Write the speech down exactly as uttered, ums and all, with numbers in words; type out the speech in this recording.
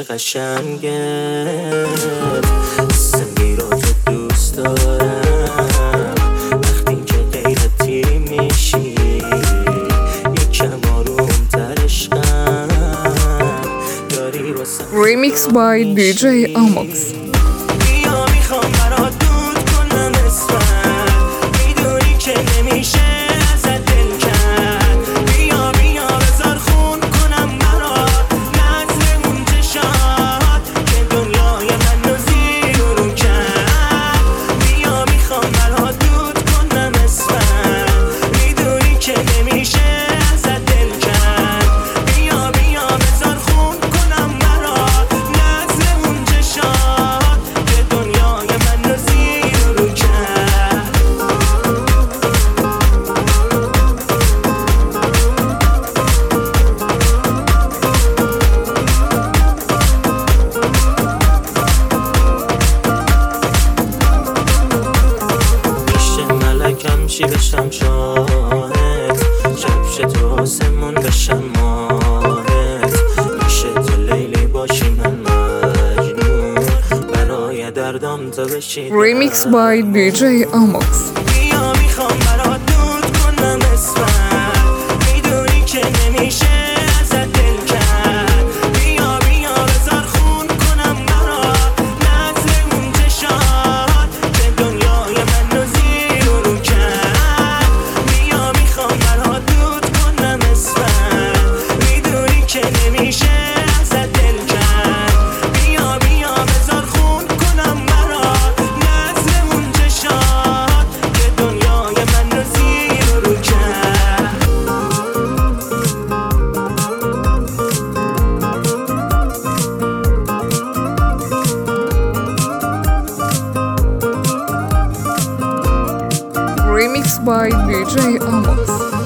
قشنگت زندگی رو تو دوست دارم وقتی که غیرتی میشی یکم آرومتر عشقم داری واسم Remix by دی جی Amox. بیا میخوام برات دود کنم اسمم میدونی که نمیشه ازت دل کرد بیا بیا بذار خون کنم برات نظر اون چشات که دنیای من رو زیر و رو کرد بیا میخوام برات دود کنم اسمم میدونی که نمیشه ازت دل کرد بیا بیا بذار خون کنم برات نظر اون چشات که دنیای من رو زیر و رو کرد میشه ملکم چی بشم شاهد شبش تو آسمون بشم ماهت میشه تو لیلی باشی من مجنون برای دردم تو بشی Remix by دی جی Amox. بیا میخوام برات دود کنم اسمم میدونی که نمیشه ازت دل کرد بیا بیا بذار خون کنم برات نظر اون چشات که دنیای من رو زیر و رو کرد بیا میخوام برات دود کنم اسمم میدونی که نمیشه ازت دل کرد بیا بیا بذار خون کنم برات نظر اون چشات که دنیای من رو زیر و رو کرد Remix by دی جی Amox.